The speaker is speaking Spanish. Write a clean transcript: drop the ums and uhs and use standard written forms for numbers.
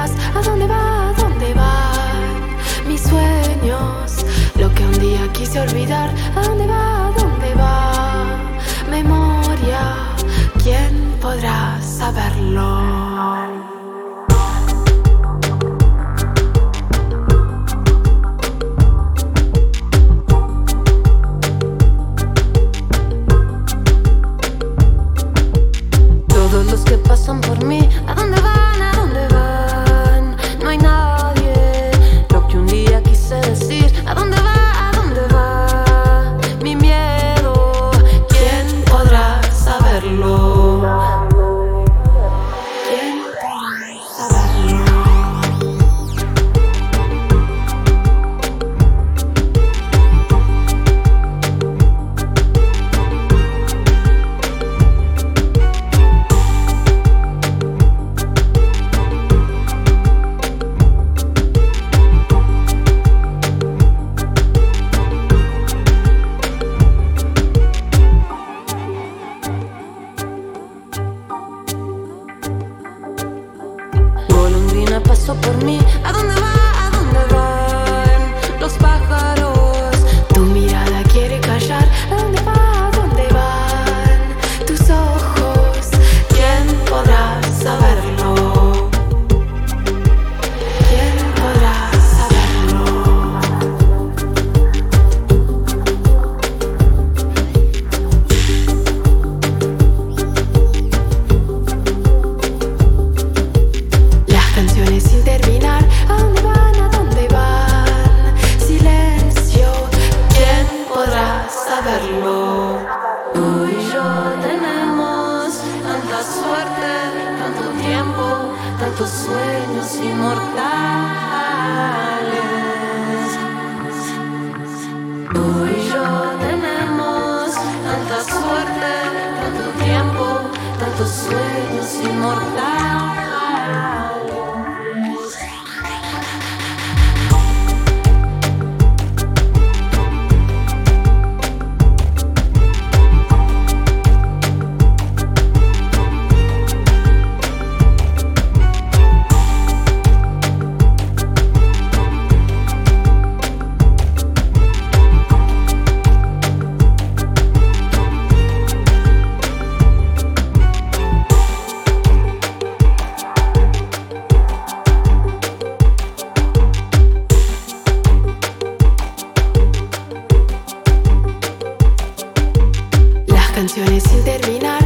vas? ¿A dónde va? ¿A dónde van mis sueños? Lo que un día quise olvidar. ¿A dónde va? ¿A dónde va? Memoria, ¿quién podrá saberlo? Todos los que pasan por mí, ¿a dónde van? ¿A dónde van? No hay nadie. Lo que un día quise decir, ¿a dónde va? ¿A dónde va mi miedo? ¿Quién podrá saberlo? ¿Quién podrá saberlo? Golondrina pasó por mí. ¿A dónde va? ¿A dónde van los pájaros? Tu mirada quiere callar. ¿A dónde va? ¿A dónde van tus ojos? ¿Quién podrá saberlo? ¿Quién podrá saberlo? Canciones sin terminar. ¿A dónde van? ¿A dónde van? Silencio, ¿quién podrá saberlo? Tú y yo tenemos tanta suerte, tanto tiempo, tantos sueños inmortales. Tú y yo tenemos tanta suerte, tanto tiempo, tantos sueños inmortales. Canciones sin terminar.